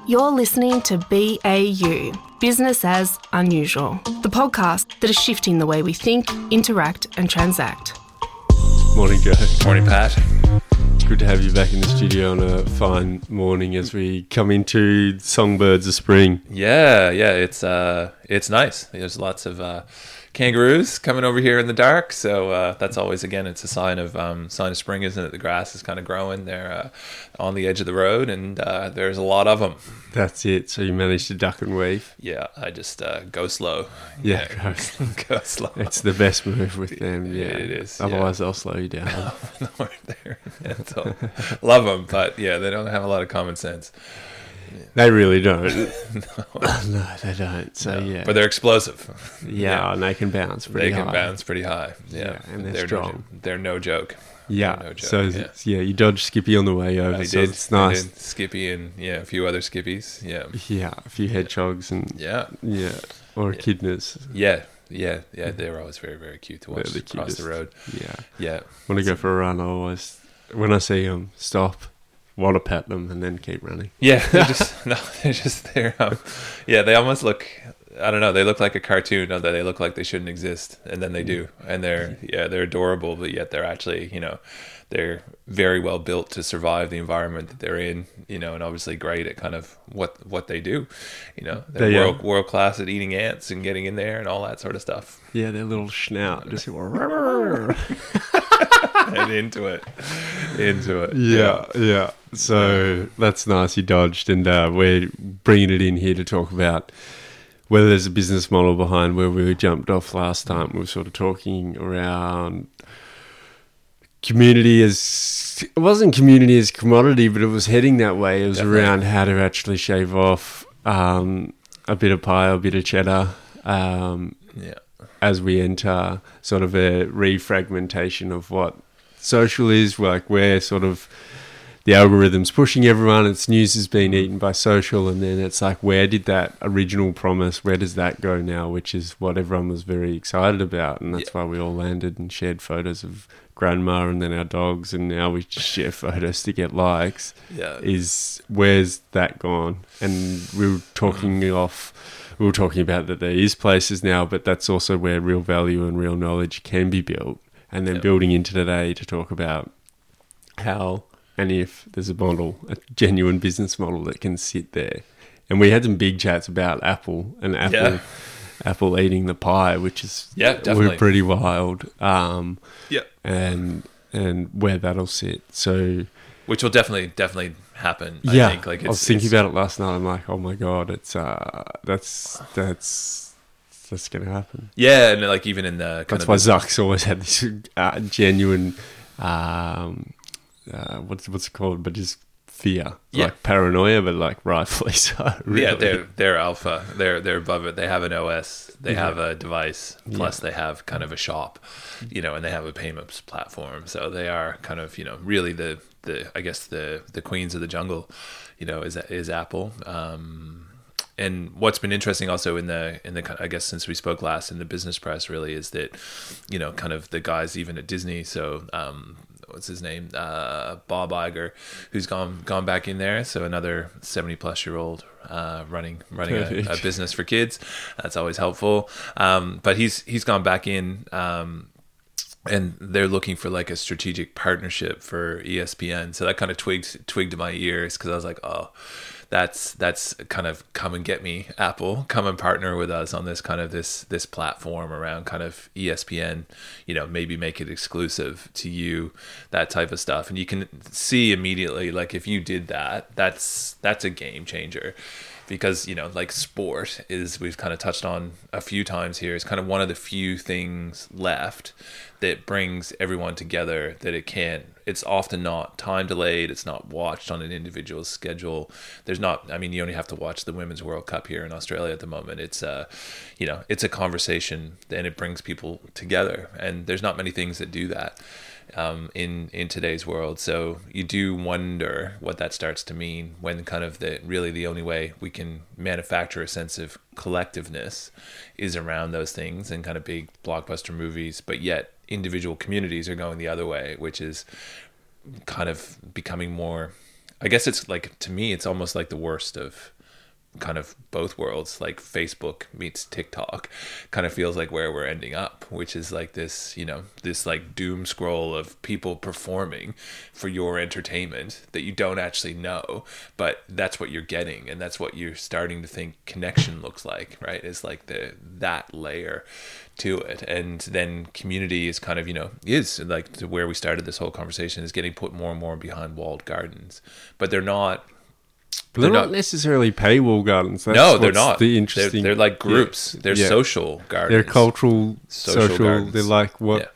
You're listening to BAU, Business as Unusual, the podcast that is shifting the way we think, interact and transact. Morning, Joe. Morning, Pat. Good to have you back in the studio on a fine morning as we come into songbirds of spring. Yeah, it's nice. There's lots of kangaroos coming over here in the dark, so that's always, again, it's a sign of spring, isn't it? The grass is kind of growing. They're on the edge of the road, and there's a lot of them. That's it. So you managed to duck and weave. Yeah, I just go slow. Yeah, go slow. It's the best move with them. Yeah, it is. Otherwise, they'll slow you down. So, love them, but yeah, they don't have a lot of common sense. They really don't. No, they don't. So No, yeah, but they're explosive. Yeah, and they can bounce pretty high. They can bounce pretty high. Yeah, and they're strong. They're no joke. Yeah. No joke. So you dodged Skippy on the way over. I so did. It's nice. I did. Skippy and a few other Skippies. Yeah. Yeah, a few hedgehogs and or echidnas. Yeah. They're always very, very cute to watch across the road. Yeah. When I go for a run, I always, when I see them, stop, want to pet them, and then keep running. Yeah, they almost look, I don't know, they look like a cartoon, don't they? They look like they shouldn't exist, and then they do. And they're adorable, but yet they're actually, they're very well built to survive the environment that they're in, and obviously great at kind of what they do. They're world class at eating ants and getting in there and all that sort of stuff. Yeah, their little snout just and into it. Yeah. So that's nice. You dodged, and we're bringing it in here to talk about whether there's a business model behind where we jumped off last time. We were sort of talking around community it wasn't community as commodity, but it was heading that way. It was around how to actually shave off a bit of pie, a bit of cheddar. As we enter sort of a refragmentation of what social is, like where sort of the algorithm's pushing everyone, its news is being eaten by social, and then it's like, where did that original promise, where does that go now, which is what everyone was very excited about, and that's why we all landed and shared photos of grandma and then our dogs, and now we just share photos to get likes. Is where's that gone? And we were talking about that there is places now, but that's also where real value and real knowledge can be built. And then building into today to talk about how and if there's a genuine business model that can sit there. And we had some big chats about Apple and Apple eating the pie, which is definitely pretty wild. And where that'll sit. So, which will definitely happen. I think. Like I was thinking about it last night. I'm like, oh my god, it's that's going to happen. Yeah, and like even in the that's why Zuck's always had this genuine what's it called? But just fear, like paranoia, but like rightfully so. Really. Yeah, they're alpha. They're above it. They have an OS. They have a device. Plus, they have kind of a shop, and they have a payments platform. So they are kind of really the I guess the queens of the jungle, is Apple. And what's been interesting also in the I guess since we spoke last in the business press really is that kind of the guys even at Disney. So what's his name? Bob Iger, who's gone back in there. So another 70-plus-year-old running a business for kids. That's always helpful. But he's gone back in. And they're looking for like a strategic partnership for ESPN. So that kind of twigged to my ears because I was like, oh, that's kind of come and get me, Apple. Come and partner with us on this kind of this platform around kind of ESPN. Maybe make it exclusive to you, that type of stuff. And you can see immediately, like if you did that, that's a game changer. Because, like sport is, we've kind of touched on a few times here, is kind of one of the few things left that brings everyone together that it's often not time delayed. It's not watched on an individual schedule. There's not, you only have to watch the Women's World Cup here in Australia at the moment. It's it's a conversation and it brings people together. And there's not many things that do that. In today's world. So you do wonder what that starts to mean when kind of the only way we can manufacture a sense of collectiveness is around those things and kind of big blockbuster movies, but yet individual communities are going the other way, which is kind of becoming more I guess it's like, to me, it's almost like the worst of kind of both worlds. Like Facebook meets TikTok kind of feels like where we're ending up, which is like this, you know, this like doom scroll of people performing for your entertainment that you don't actually know, but that's what you're getting, and that's what you're starting to think connection looks like, right? Is like that layer to it. And then community is kind of, you know, is like to where we started this whole conversation, is getting put more and more behind walled gardens, but they're not necessarily paywall gardens. No, they're not. The interesting, they're like groups. They're social gardens. They're cultural, social. Gardens. They're like what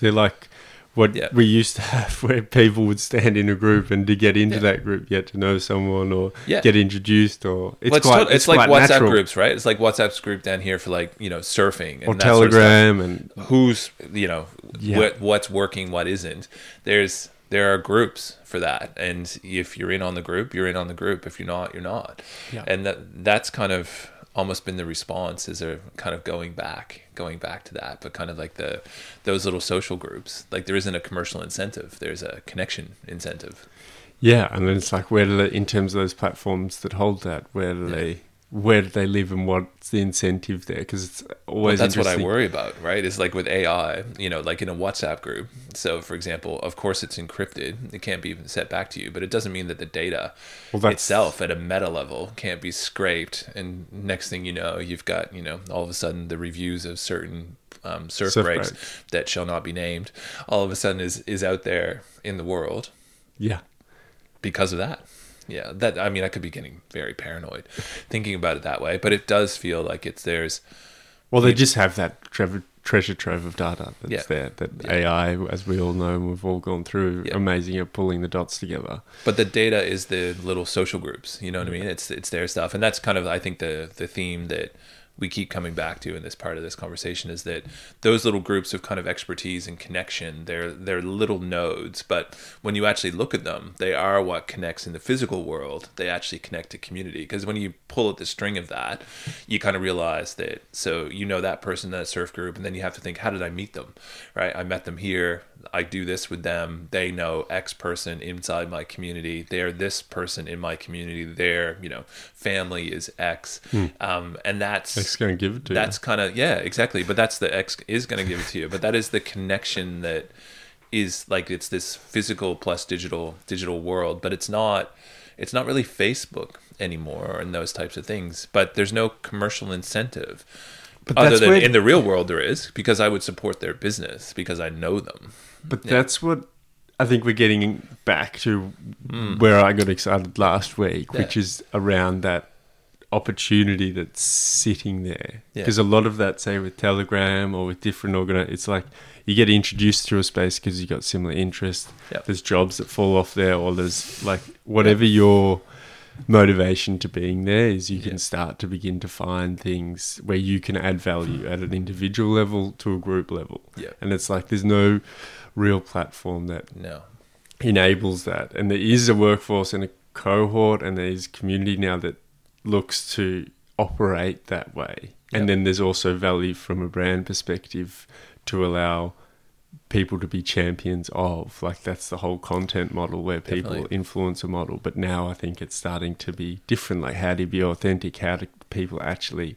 we used to have, where people would stand in a group, and to get into that group, you had to know someone or get introduced, or it's like WhatsApp natural. groups, right? It's like WhatsApp's group down here for like, you know, surfing and or that Telegram sort of and who's, you know, what's working, what isn't. There are groups for that, and if you're in on the group, you're in on the group. If you're not, you're not. Yeah. And that's kind of almost been the response, is they're kind of going back to that, but kind of like those little social groups. Like, there isn't a commercial incentive, there's a connection incentive. Yeah, and then it's like, where do they, in terms of those platforms that hold that, where do they live, and what's the incentive there? Because it's always that's what I worry about, right? Is like with AI, you know, like in a WhatsApp group. So, for example, of course it's encrypted. It can't be set back to you, but it doesn't mean that the data itself at a meta level can't be scraped. And next thing you know, you've got, you know, all of a sudden the reviews of certain surf breaks that shall not be named, all of a sudden is out there in the world. Yeah. Because of that. Yeah, I could be getting very paranoid thinking about it that way, but it does feel like there's... Well, they just have that treasure trove of data that's there, that AI, as we all know, we've all gone through, amazing at pulling the dots together. But the data is the little social groups, you know what I mean? It's their stuff, and that's kind of, I think, the theme that we keep coming back to in this part of this conversation, is that those little groups of kind of expertise and connection, they're little nodes, but when you actually look at them, they are what connects in the physical world. They actually connect to community, because when you pull at the string of that, you kind of realize that, so you know that person in that surf group, and then you have to think, how did I meet them, right? I met them here, I do this with them, they know X person inside my community, they're this person in my community, their, you know, family is X, and that's X going to give it to you. That's kind of, yeah, exactly, but that's the X is going to give it to you, but that is the connection that is like, it's this physical plus digital world, but it's not really Facebook anymore and those types of things, but there's no commercial incentive. But other than in the real world there is, because I would support their business because I know them. But that's what I think we're getting back to, where I got excited last week, which is around that opportunity that's sitting there. Because a lot of that, say with Telegram or with different it's like you get introduced to a space because you've got similar interests. There's jobs that fall off there, or there's like whatever your motivation to being there is, you can start to begin to find things where you can add value at an individual level to a group level. And it's like there's no real platform that enables that. And there is a workforce and a cohort, and there is community now that looks to operate that way. And then there's also value from a brand perspective to allow people to be champions of, like, that's the whole content model where people influence a model. But now I think it's starting to be different. Like, how do you be authentic? How do people actually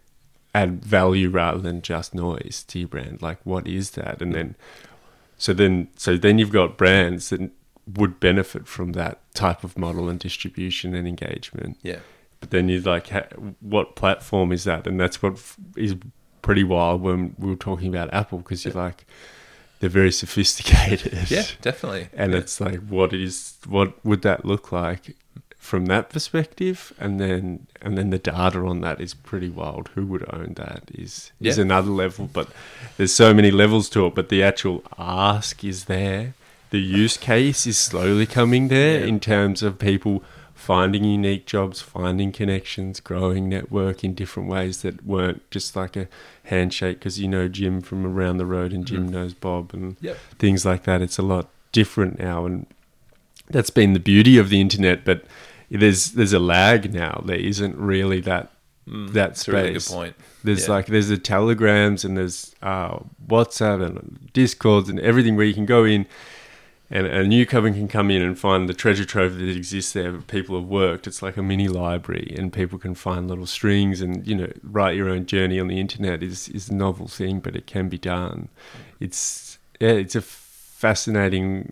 add value rather than just noise to your brand? Like, what is that? And then so then you've got brands that would benefit from that type of model and distribution and engagement. But then you're like, what platform is that? And that's what is pretty wild when we were talking about Apple, because you're like, they're very sophisticated. Yeah, definitely. And it's like, what would that look like from that perspective? And then the data on that is pretty wild. Who would own that is another level. But there's so many levels to it. But the actual ask is there. The use case is slowly coming there in terms of people finding unique jobs, finding connections, growing network in different ways that weren't just like a handshake because you know Jim from around the road and Jim knows Bob and things like that. It's a lot different now, and that's been the beauty of the internet. But there's a lag now. There isn't really that space. A really good point. There's there's the Telegrams and there's WhatsApp and Discords and everything where you can go in And a newcomer can come in and find the treasure trove that exists there that people have worked. It's like a mini library, and people can find little strings and, write your own journey on the internet is a novel thing, but it can be done. It's a fascinating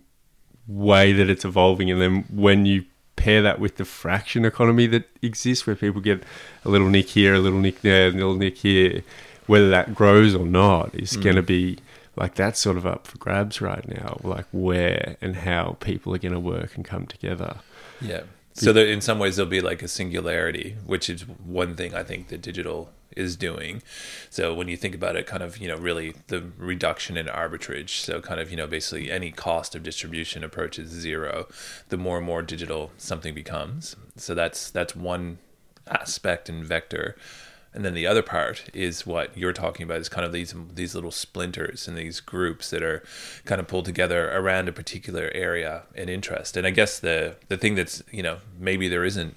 way that it's evolving. And then when you pair that with the fraction economy that exists, where people get a little nick here, a little nick there, a little nick here, whether that grows or not is going to be... Like, that's sort of up for grabs right now, like where and how people are going to work and come together. Yeah. So there, in some ways, there'll be like a singularity, which is one thing I think that digital is doing. So when you think about it, kind of, really the reduction in arbitrage. So kind of, basically any cost of distribution approaches zero, the more and more digital something becomes. So that's one aspect and vector. And then the other part is what you're talking about, is kind of these little splinters and these groups that are kind of pulled together around a particular area and interest. And I guess the thing that's, maybe there isn't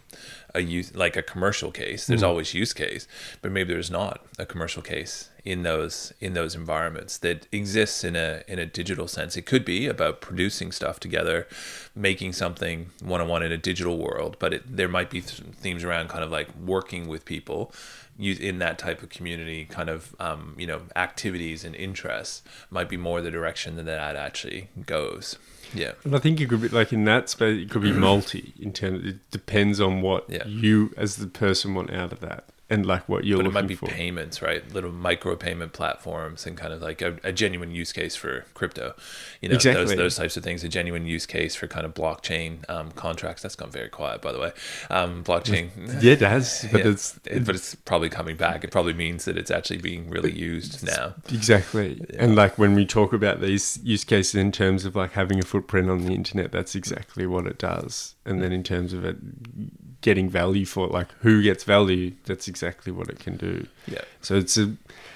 like a commercial case. There's always use case, but maybe there's not a commercial case in those environments that exists in a digital sense. It could be about producing stuff together, making something one-on-one in a digital world, but there might be themes around kind of like working with people in that type of community, kind of activities and interests might be more the direction that actually goes. Yeah. And I think it could be like in that space, it could be multi in terms, it depends on what you as the person want out of that. And like what you're looking for. But it might be payments, right? Little micro payment platforms and kind of like a genuine use case for crypto. Exactly. Those types of things, a genuine use case for kind of blockchain contracts. That's gone very quiet, by the way. Blockchain. Yeah, it has. But, but it's probably coming back. It probably means that it's actually being really used now. Exactly. Yeah. And like when we talk about these use cases in terms of like having a footprint on the internet, that's exactly what it does. And then in terms of it getting value for it, like who gets value, that's exactly what it can do. Yeah. So it's the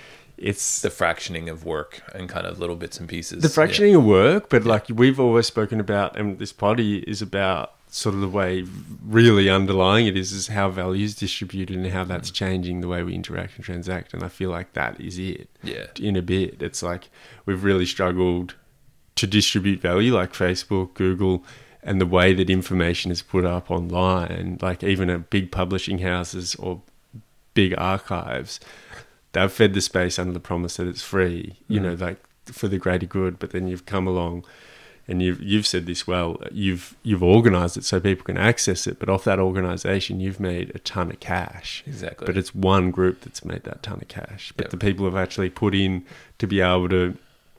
fractioning of work and kind of little bits and pieces. The fractioning of work, but like we've always spoken about, and this party is about sort of the way really underlying it is how value is distributed and how that's changing the way we interact and transact. And I feel like that is it. Yeah. In a bit, it's like we've really struggled to distribute value, like Facebook, Google, and the way that information is put up online, like even at big publishing houses or big archives, they've fed the space under the promise that it's free, like for the greater good. But then you've come along and you've said this well, you've organized it so people can access it, but off that organization, you've made a ton of cash. Exactly. But it's one group that's made that ton of cash. But the people have actually put in to be able to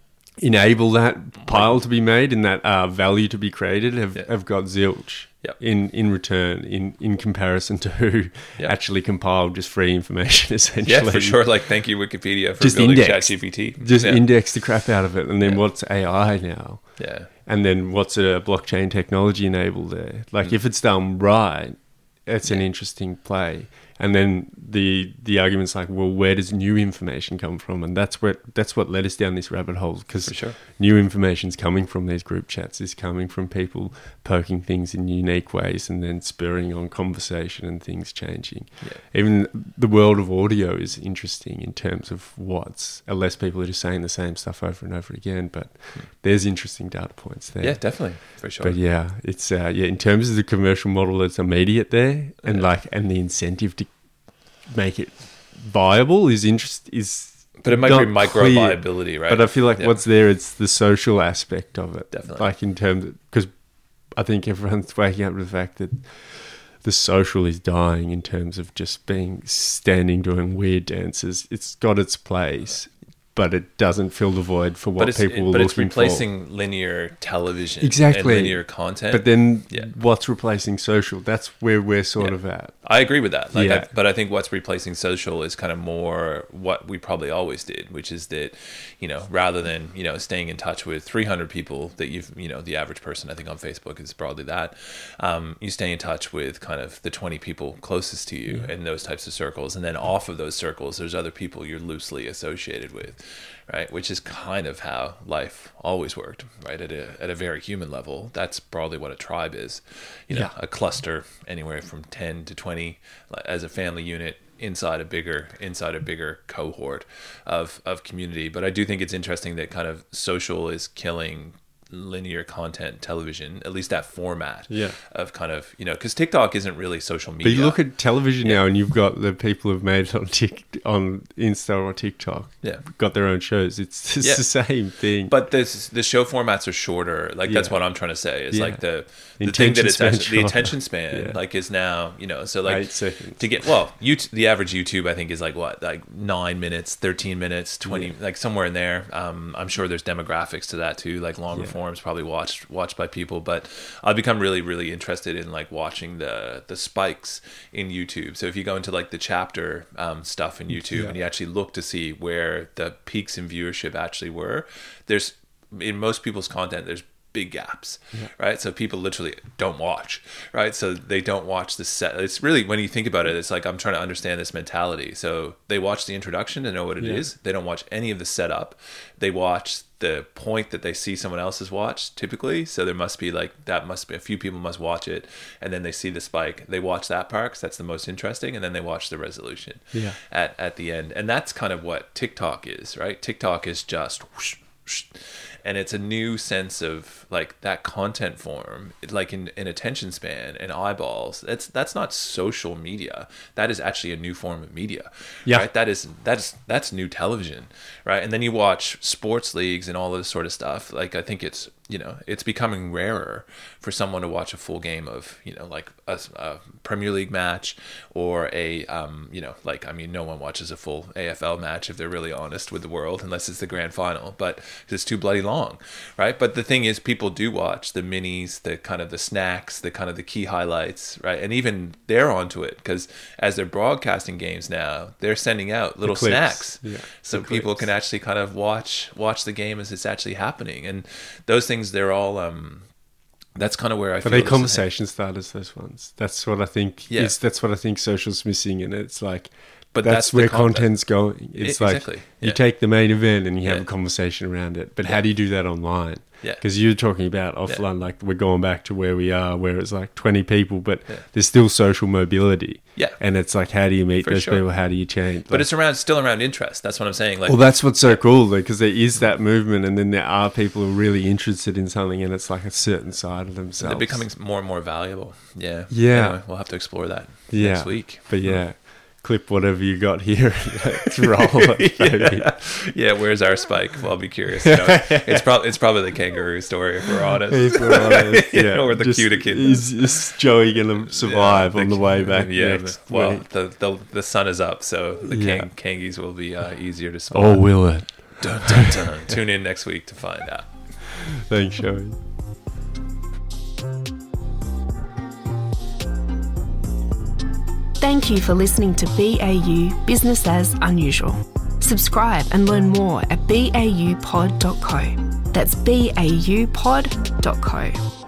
enable that pile to be made and that value to be created have got zilch in return in comparison to who actually compiled just free information essentially. Yeah, for sure. Like thank you Wikipedia for just building ChatGPT. Just index the crap out of it. And then what's AI now? Yeah. And then what's a blockchain technology enabled there? Like if it's done right, it's an interesting play. And then the argument's like, well, where does new information come from? And that's what led us down this rabbit hole, because new information's coming from these group chats, is coming from people poking things in unique ways and then spurring on conversation and things changing. Yeah. Even the world of audio is interesting in terms of unless people are just saying the same stuff over and over again, but there's interesting data points there. Yeah, definitely, for sure. But yeah, it's in terms of the commercial model that's immediate there, and and the incentive to make it viable is but it might be micro viability, right? But I feel like what's there, it's the social aspect of it. Definitely. Like in terms of, because I think everyone's waking up to the fact that the social is dying in terms of just standing doing weird dances. It's got its place, but it doesn't fill the void for what people were looking for. But it's replacing linear television and linear content. But then what's replacing social? That's where we're sort of at. I agree with that. But I think what's replacing social is kind of more what we probably always did, which is that, rather than, staying in touch with 300 people that the average person, I think on Facebook is broadly that, you stay in touch with kind of the 20 people closest to you in those types of circles. And then off of those circles, there's other people you're loosely associated with. Right, which is kind of how life always worked, right? At a very human level, that's broadly what a tribe is. A cluster anywhere from 10 to 20 as a family unit inside a bigger cohort of community. But I do think it's interesting that kind of social is killing linear content television, at least that format Yeah. of kind of, because TikTok isn't really social But media. you look at television now, and you've got the people who've made it on Insta or TikTok. Yeah. Got their own shows. It's the same thing. But the show formats are shorter. Like that's what I'm trying to say. Is like the thing that it's actually, the attention span like is now, so like 8 seconds. to get the average YouTube I think is like 9 minutes, 13 minutes, 20 like somewhere in there. I'm sure there's demographics to that too, like longer forms probably watched by people, but I've become really, really interested in like watching the spikes in YouTube. So if you go into like the chapter stuff in YouTube and you actually look to see where the peaks in viewership actually were, there's in most people's content there's big gaps, right? So people literally don't watch, right? So they don't watch the set. It's really, when you think about it, it's like I'm trying to understand this mentality. So they watch the introduction to know what it is. They don't watch any of the setup. They watch the point that they see someone else has watched typically. So there must be a few people must watch it, and then they see the spike. They watch that part because that's the most interesting, and then they watch the resolution at the end. And that's kind of what TikTok is, right? TikTok is just whoosh, whoosh, and it's a new sense of like that content form, like in attention span and eyeballs. That's not social media. That is actually a new form of media. Yeah. Right? That's new television. Right. And then you watch sports leagues and all this sort of stuff. Like I think it's becoming rarer for someone to watch a full game of, like a Premier League match or no one watches a full AFL match if they're really honest with the world, unless it's the grand final, but it's too bloody long, right? But the thing is, people do watch the minis, the kind of the snacks, the kind of the key highlights, right? And even they're onto it because as they're broadcasting games now, they're sending out little snacks, so people can actually kind of watch the game as it's actually happening. And those things, they're all that's kind of where I feel. But they conversation starters, those ones. That's what I think. That's what I think social's missing, and it's like. But that's where content's going. It's like you take the main event and you have a conversation around it. But how do you do that online? Because you're talking about offline, like we're going back to where we are, where it's like 20 people, but there's still social mobility. And it's like, how do you meet those people? How do you change? But it's still around interest. That's what I'm saying. Like, well, that's what's so cool, because there is that movement, and then there are people who are really interested in something, and it's like a certain side of themselves. They're becoming more and more valuable. Yeah. Anyway, we'll have to explore that next week. But clip whatever you got here. Let's roll it, baby. Where's our spike? Well, I'll be curious. It's probably the kangaroo story, if we're honest. Or the cutie. Is Joey going to survive on the way back? Well, the sun is up, so the kangies will be easier to spot. Or will it? Dun, dun, dun. Tune in next week to find out. Thanks, Joey. Thank you for listening to BAU Business as Unusual. Subscribe and learn more at baupod.co. That's baupod.co.